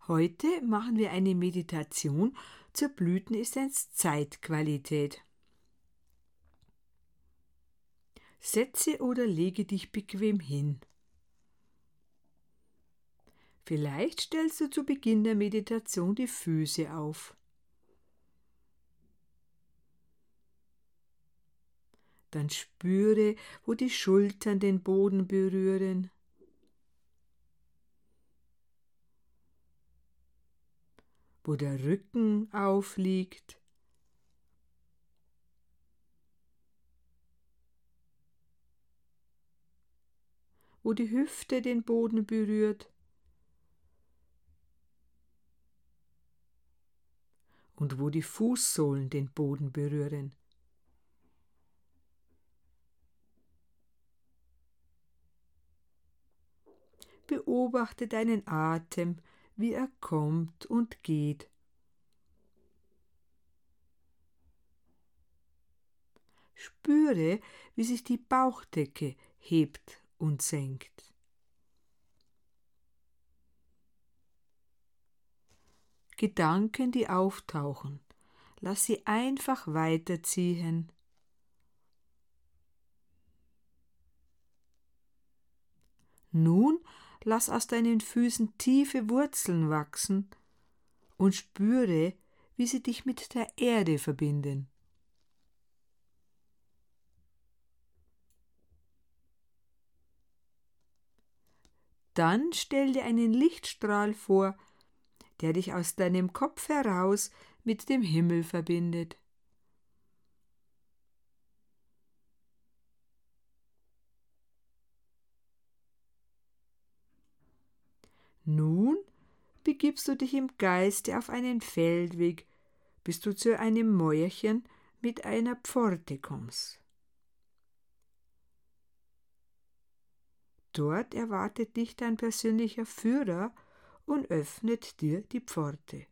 Heute machen wir eine Meditation zur Blütenessenz Zeitqualität. Setze oder lege dich bequem hin. Vielleicht stellst du zu Beginn der Meditation die Füße auf. Dann spüre, wo die Schultern den Boden berühren. Wo der Rücken aufliegt. Wo die Hüfte den Boden berührt. Und wo die Fußsohlen den Boden berühren. Beobachte deinen Atem, wie er kommt und geht. Spüre, wie sich die Bauchdecke hebt und senkt. Gedanken, die auftauchen, lass sie einfach weiterziehen. Nun lass aus deinen Füßen tiefe Wurzeln wachsen und spüre, wie sie dich mit der Erde verbinden. Dann stell dir einen Lichtstrahl vor, der dich aus deinem Kopf heraus mit dem Himmel verbindet. Nun begibst du dich im Geiste auf einen Feldweg, bis du zu einem Mäuerchen mit einer Pforte kommst. Dort erwartet dich dein persönlicher Führer und öffnet dir die Pforte.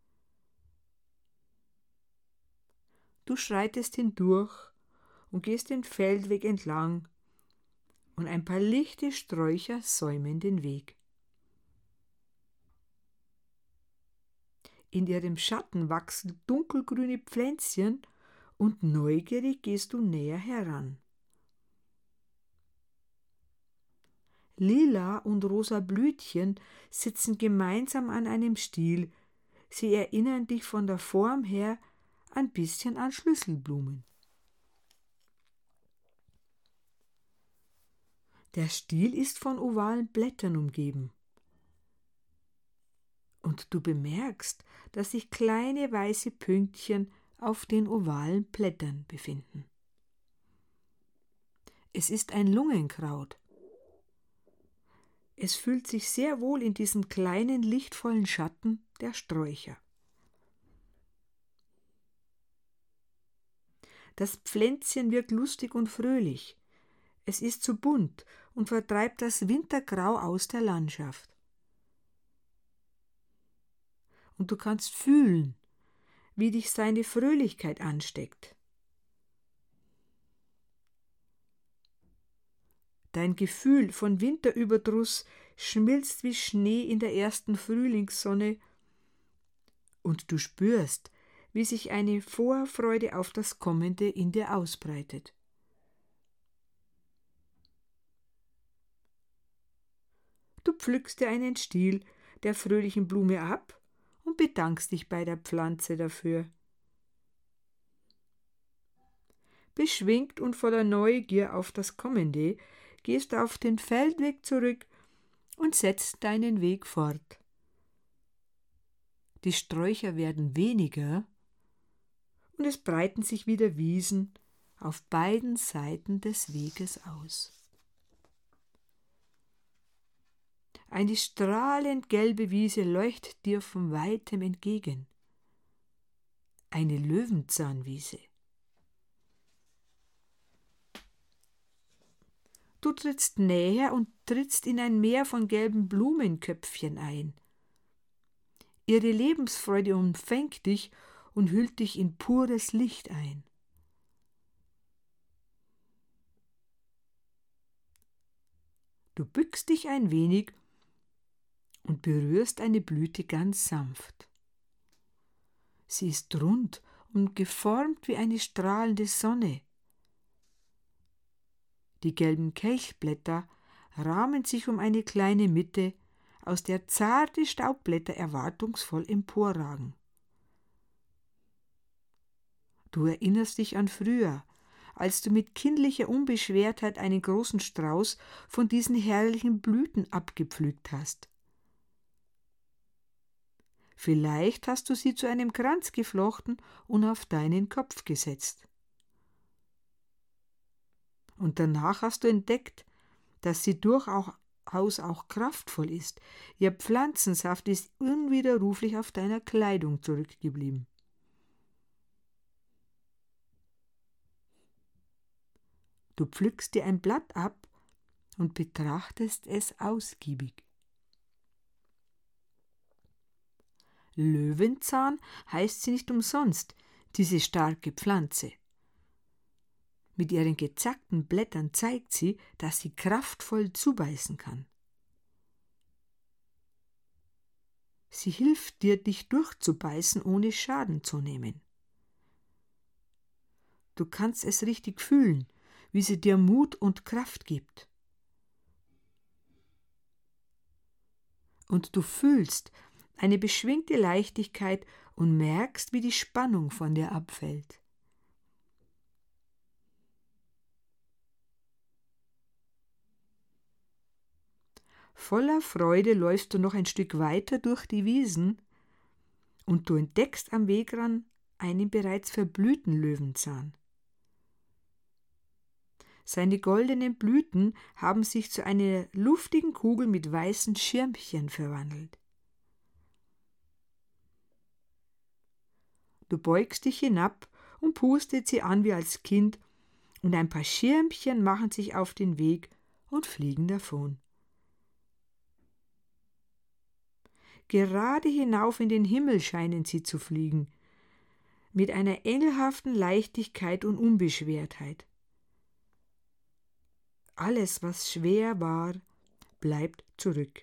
Du schreitest hindurch und gehst den Feldweg entlang, und ein paar lichte Sträucher säumen den Weg. In ihrem Schatten wachsen dunkelgrüne Pflänzchen und neugierig gehst du näher heran. Lila und rosa Blütchen sitzen gemeinsam an einem Stiel. Sie erinnern dich von der Form her ein bisschen an Schlüsselblumen. Der Stiel ist von ovalen Blättern umgeben. Und du bemerkst, dass sich kleine weiße Pünktchen auf den ovalen Blättern befinden. Es ist ein Lungenkraut. Es fühlt sich sehr wohl in diesem kleinen, lichtvollen Schatten der Sträucher. Das Pflänzchen wirkt lustig und fröhlich. Es ist zu bunt und vertreibt das Wintergrau aus der Landschaft. Und du kannst fühlen, wie dich seine Fröhlichkeit ansteckt. Dein Gefühl von Winterüberdruss schmilzt wie Schnee in der ersten Frühlingssonne und du spürst, wie sich eine Vorfreude auf das Kommende in dir ausbreitet. Du pflückst dir einen Stiel der fröhlichen Blume ab und bedankst dich bei der Pflanze dafür. Beschwingt und voller Neugier auf das Kommende gehst du auf den Feldweg zurück und setzt deinen Weg fort. Die Sträucher werden weniger und es breiten sich wieder Wiesen auf beiden Seiten des Weges aus. Eine strahlend gelbe Wiese leuchtet dir von weitem entgegen. Eine Löwenzahnwiese. Du trittst näher und trittst in ein Meer von gelben Blumenköpfchen ein. Ihre Lebensfreude umfängt dich und hüllt dich in pures Licht ein. Du bückst dich ein wenig und berührst eine Blüte ganz sanft. Sie ist rund und geformt wie eine strahlende Sonne. Die gelben Kelchblätter rahmen sich um eine kleine Mitte, aus der zarte Staubblätter erwartungsvoll emporragen. Du erinnerst dich an früher, als du mit kindlicher Unbeschwertheit einen großen Strauß von diesen herrlichen Blüten abgepflückt hast. Vielleicht hast du sie zu einem Kranz geflochten und auf deinen Kopf gesetzt. Und danach hast du entdeckt, dass sie durchaus auch kraftvoll ist. Ihr Pflanzensaft ist unwiderruflich auf deiner Kleidung zurückgeblieben. Du pflückst dir ein Blatt ab und betrachtest es ausgiebig. Löwenzahn heißt sie nicht umsonst, diese starke Pflanze. Mit ihren gezackten Blättern zeigt sie, dass sie kraftvoll zubeißen kann. Sie hilft dir, dich durchzubeißen, ohne Schaden zu nehmen. Du kannst es richtig fühlen, wie sie dir Mut und Kraft gibt. Und du fühlst eine beschwingte Leichtigkeit und merkst, wie die Spannung von dir abfällt. Voller Freude läufst du noch ein Stück weiter durch die Wiesen und du entdeckst am Wegrand einen bereits verblühten Löwenzahn. Seine goldenen Blüten haben sich zu einer luftigen Kugel mit weißen Schirmchen verwandelt. Du beugst dich hinab und pustest sie an wie als Kind, und ein paar Schirmchen machen sich auf den Weg und fliegen davon. Gerade hinauf in den Himmel scheinen sie zu fliegen, mit einer engelhaften Leichtigkeit und Unbeschwertheit. Alles, was schwer war, bleibt zurück.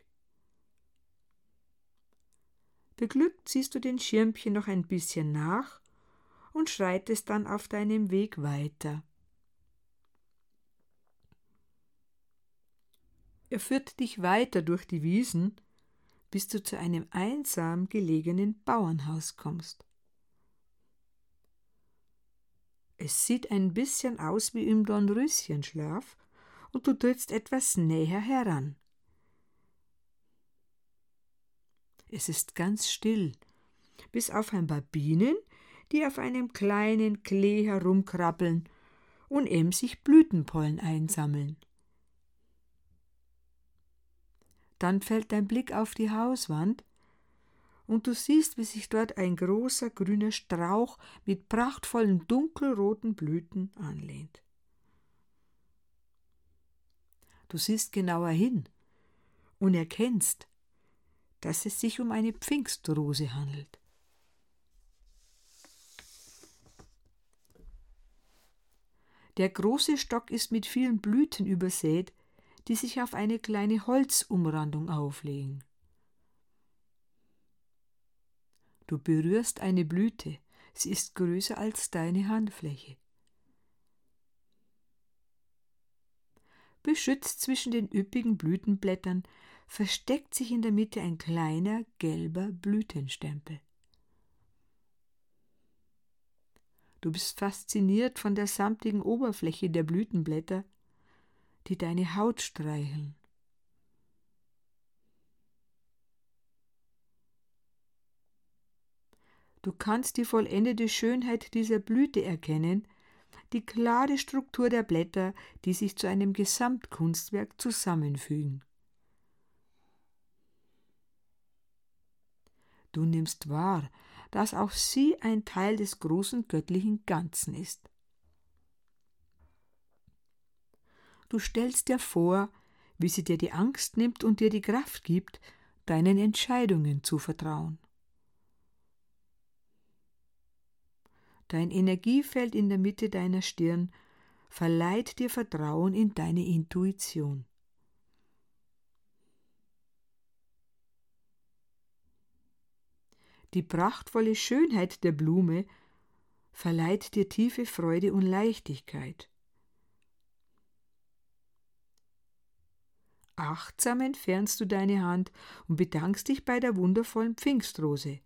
Beglückt siehst du den Schirmchen noch ein bisschen nach und schreitest dann auf deinem Weg weiter. Er führt dich weiter durch die Wiesen, bis du zu einem einsam gelegenen Bauernhaus kommst. Es sieht ein bisschen aus wie im Dornröschenschlaf und du trittst etwas näher heran. Es ist ganz still, bis auf ein paar Bienen, die auf einem kleinen Klee herumkrabbeln und emsig Blütenpollen einsammeln. Dann fällt dein Blick auf die Hauswand und du siehst, wie sich dort ein großer grüner Strauch mit prachtvollen dunkelroten Blüten anlehnt. Du siehst genauer hin und erkennst, dass es sich um eine Pfingstrose handelt. Der große Stock ist mit vielen Blüten übersät, die sich auf eine kleine Holzumrandung auflegen. Du berührst eine Blüte, sie ist größer als deine Handfläche. Beschützt zwischen den üppigen Blütenblättern versteckt sich in der Mitte ein kleiner gelber Blütenstempel. Du bist fasziniert von der samtigen Oberfläche der Blütenblätter, die deine Haut streicheln. Du kannst die vollendete Schönheit dieser Blüte erkennen, die klare Struktur der Blätter, die sich zu einem Gesamtkunstwerk zusammenfügen. Du nimmst wahr, dass auch sie ein Teil des großen göttlichen Ganzen ist. Du stellst dir vor, wie sie dir die Angst nimmt und dir die Kraft gibt, deinen Entscheidungen zu vertrauen. Dein Energiefeld in der Mitte deiner Stirn verleiht dir Vertrauen in deine Intuition. Die prachtvolle Schönheit der Blume verleiht dir tiefe Freude und Leichtigkeit. Achtsam entfernst du deine Hand und bedankst dich bei der wundervollen Pfingstrose.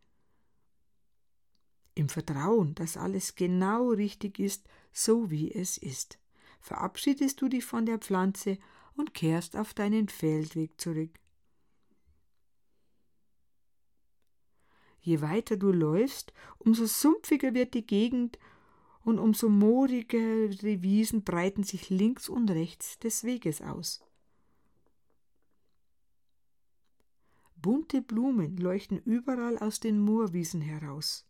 Im Vertrauen, dass alles genau richtig ist, so wie es ist, verabschiedest du dich von der Pflanze und kehrst auf deinen Feldweg zurück. Je weiter du läufst, umso sumpfiger wird die Gegend und umso moorigere Wiesen breiten sich links und rechts des Weges aus. Bunte Blumen leuchten überall aus den Moorwiesen heraus.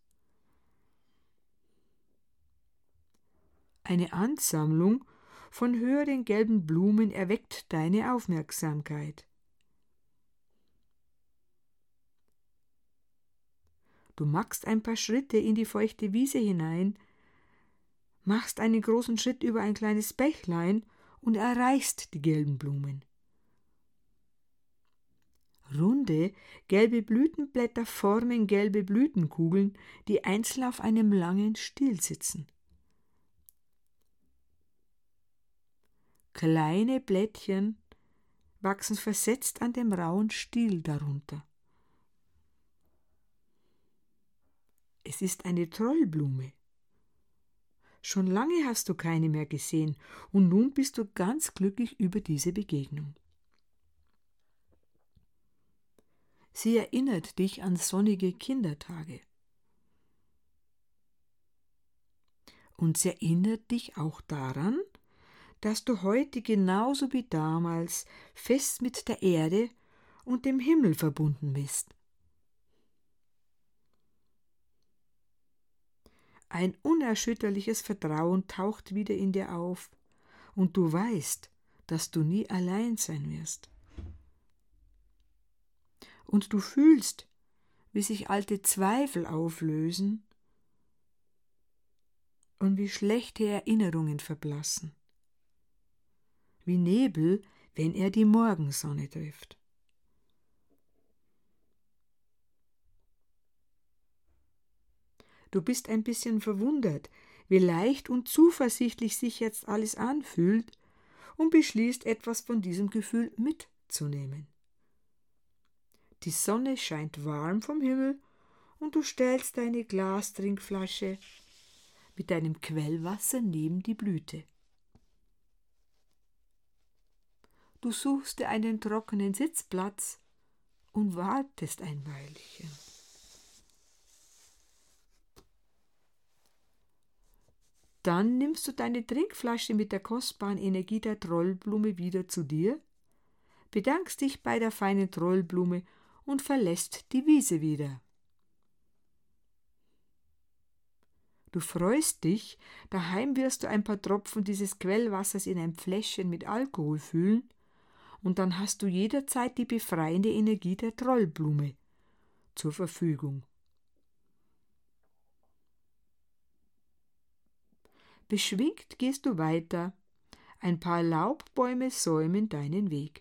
Eine Ansammlung von höheren gelben Blumen erweckt deine Aufmerksamkeit. Du machst ein paar Schritte in die feuchte Wiese hinein, machst einen großen Schritt über ein kleines Bächlein und erreichst die gelben Blumen. Runde, gelbe Blütenblätter formen gelbe Blütenkugeln, die einzeln auf einem langen Stiel sitzen. Kleine Blättchen wachsen versetzt an dem rauen Stiel darunter. Es ist eine Trollblume. Schon lange hast du keine mehr gesehen und nun bist du ganz glücklich über diese Begegnung. Sie erinnert dich an sonnige Kindertage. Und sie erinnert dich auch daran, dass du heute genauso wie damals fest mit der Erde und dem Himmel verbunden bist. Ein unerschütterliches Vertrauen taucht wieder in dir auf und du weißt, dass du nie allein sein wirst. Und du fühlst, wie sich alte Zweifel auflösen und wie schlechte Erinnerungen verblassen. Wie Nebel, wenn er die Morgensonne trifft. Du bist ein bisschen verwundert, wie leicht und zuversichtlich sich jetzt alles anfühlt und beschließt, etwas von diesem Gefühl mitzunehmen. Die Sonne scheint warm vom Himmel und du stellst deine Glastrinkflasche mit deinem Quellwasser neben die Blüte. Du suchst dir einen trockenen Sitzplatz und wartest ein Weilchen. Dann nimmst du deine Trinkflasche mit der kostbaren Energie der Trollblume wieder zu dir, bedankst dich bei der feinen Trollblume und verlässt die Wiese wieder. Du freust dich, daheim wirst du ein paar Tropfen dieses Quellwassers in ein Fläschchen mit Alkohol füllen und dann hast du jederzeit die befreiende Energie der Trollblume zur Verfügung. Beschwingt gehst du weiter, ein paar Laubbäume säumen deinen Weg.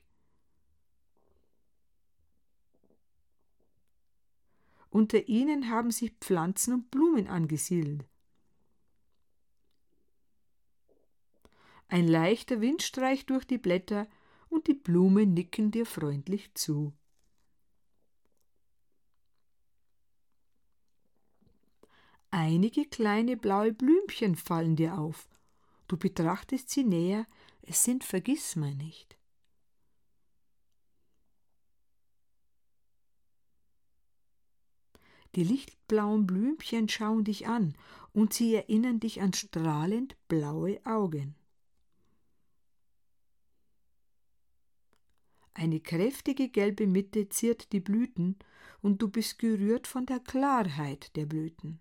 Unter ihnen haben sich Pflanzen und Blumen angesiedelt. Ein leichter Wind streicht durch die Blätter und die Blumen nicken dir freundlich zu. Einige kleine blaue Blümchen fallen dir auf. Du betrachtest sie näher, es sind Vergissmeinnicht. Die lichtblauen Blümchen schauen dich an und sie erinnern dich an strahlend blaue Augen. Eine kräftige gelbe Mitte ziert die Blüten und du bist gerührt von der Klarheit der Blüten.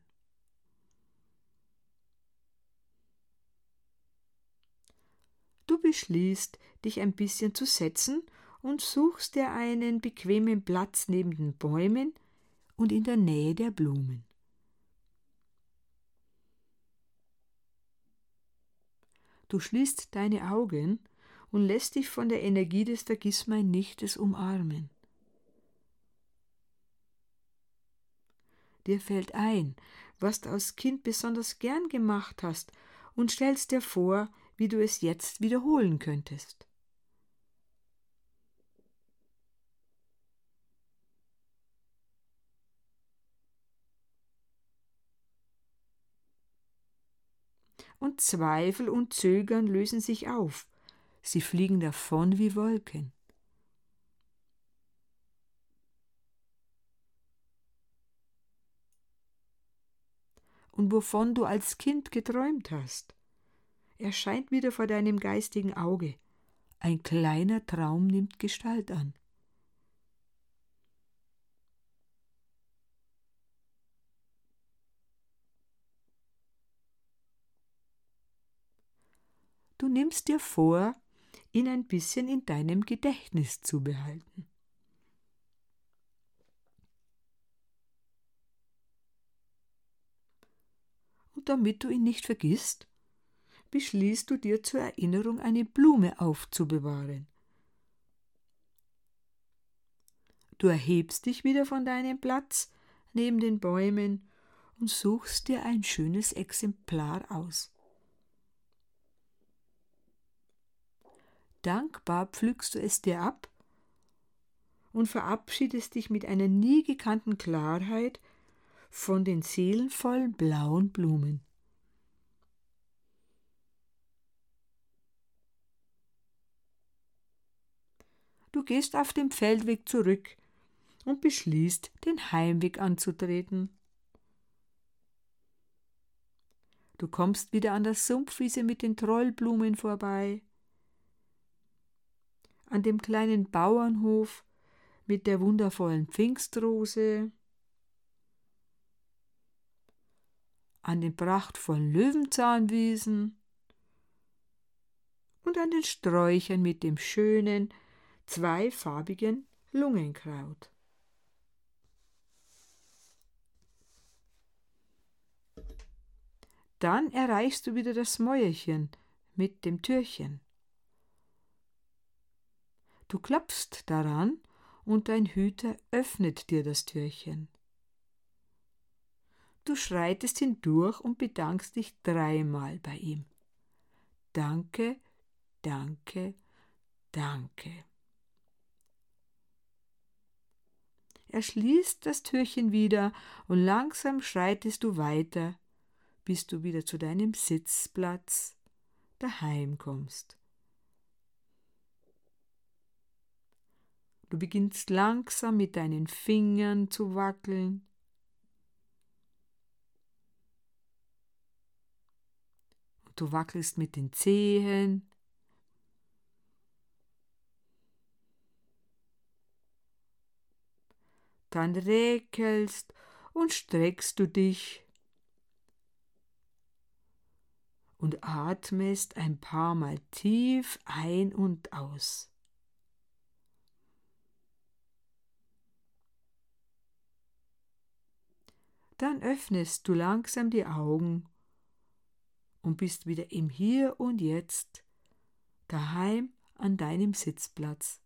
Du beschließt, dich ein bisschen zu setzen und suchst dir einen bequemen Platz neben den Bäumen und in der Nähe der Blumen. Du schließt deine Augen und lässt dich von der Energie des Vergissmeinnichtes umarmen. Dir fällt ein, was du als Kind besonders gern gemacht hast und stellst dir vor, wie du es jetzt wiederholen könntest. Und Zweifel und Zögern lösen sich auf. Sie fliegen davon wie Wolken. Und wovon du als Kind geträumt hast, erscheint wieder vor deinem geistigen Auge. Ein kleiner Traum nimmt Gestalt an. Du nimmst dir vor, ihn ein bisschen in deinem Gedächtnis zu behalten. Und damit du ihn nicht vergisst, beschließt du dir zur Erinnerung eine Blume aufzubewahren. Du erhebst dich wieder von deinem Platz neben den Bäumen und suchst dir ein schönes Exemplar aus. Dankbar pflückst du es dir ab und verabschiedest dich mit einer nie gekannten Klarheit von den seelenvollen blauen Blumen. Du gehst auf dem Feldweg zurück und beschließt, den Heimweg anzutreten. Du kommst wieder an der Sumpfwiese mit den Trollblumen vorbei, an dem kleinen Bauernhof mit der wundervollen Pfingstrose, an den prachtvollen Löwenzahnwiesen und an den Sträuchern mit dem schönen, zweifarbigen Lungenkraut. Dann erreichst du wieder das Mäuerchen mit dem Türchen. Du klopfst daran und dein Hüter öffnet dir das Türchen. Du schreitest hindurch und bedankst dich 3-mal bei ihm. Danke, danke, danke. Er schließt das Türchen wieder und langsam schreitest du weiter, bis du wieder zu deinem Sitzplatz daheim kommst. Du beginnst langsam mit deinen Fingern zu wackeln. Und du wackelst mit den Zehen. Dann räkelst und streckst du dich und atmest ein paar Mal tief ein und aus. Dann öffnest du langsam die Augen und bist wieder im Hier und Jetzt, daheim an deinem Sitzplatz.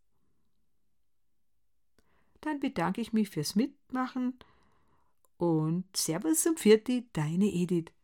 Dann bedanke ich mich fürs Mitmachen und Servus und Pfiat, deine Edith.